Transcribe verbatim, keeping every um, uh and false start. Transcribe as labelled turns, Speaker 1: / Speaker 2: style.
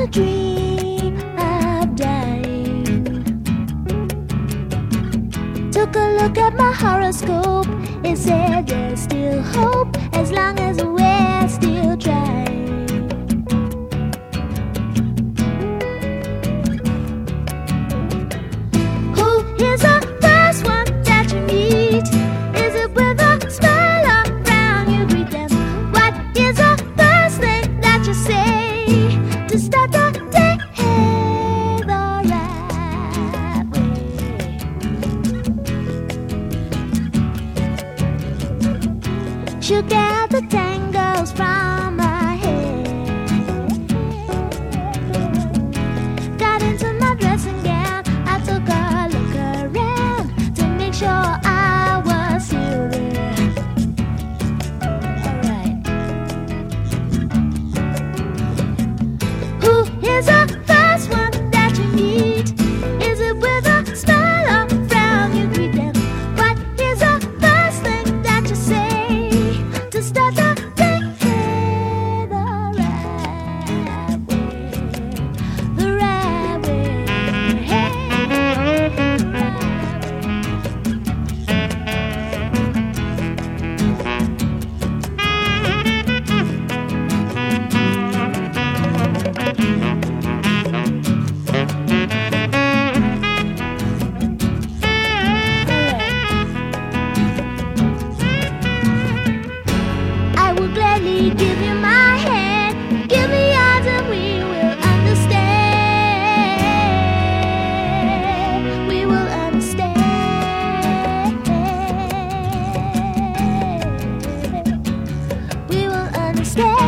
Speaker 1: the dream of dying. Took a look at my horoscope. It said there's still hope as long as we're still trying. Who is the first one that you meet? Is it with a smile around you greet them? What is the first thing that you say to start the day the right way? Shook out the tangles from my head, got into my dressing gown. I took a look around to make sure I was still there. Alright. Who is the first one that you meet? Is it with a smile or frown you greet them? What is the first thing that you say to start the day the right way? The right way. I will gladly give you my hand, give me yours, and we will understand. We will understand. We will understand.